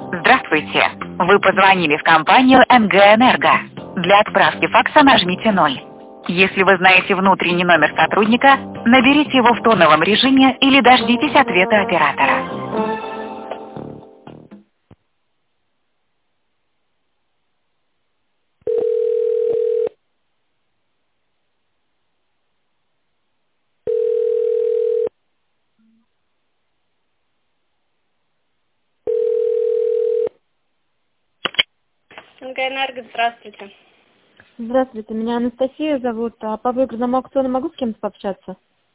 Здравствуйте. Вы позвонили в компанию НГ Энерго. Для отправки факса нажмите 0. Если вы знаете внутренний номер сотрудника, наберите его в тоновом режиме или дождитесь ответа оператора. НГ Энерго, здравствуйте. Здравствуйте, меня Анастасия зовут. А по выигранному аукциону могу с кем-то пообщаться?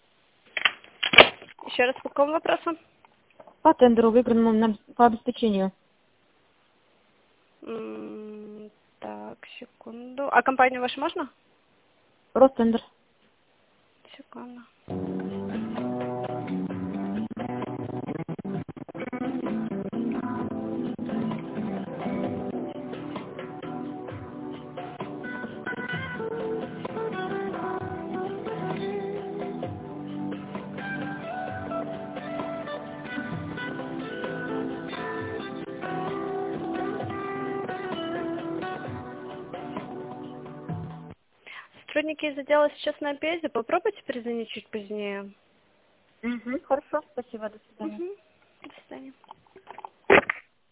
Еще раз по какому вопросу? По тендеру выигранному по обеспечению. Так, секунду. А компанию вашу можно? Ростендер. Секунду. Сотрудники из отдела сейчас на обеде. Попробуйте перезвонить чуть позднее. Хорошо, спасибо, до свидания. До свидания.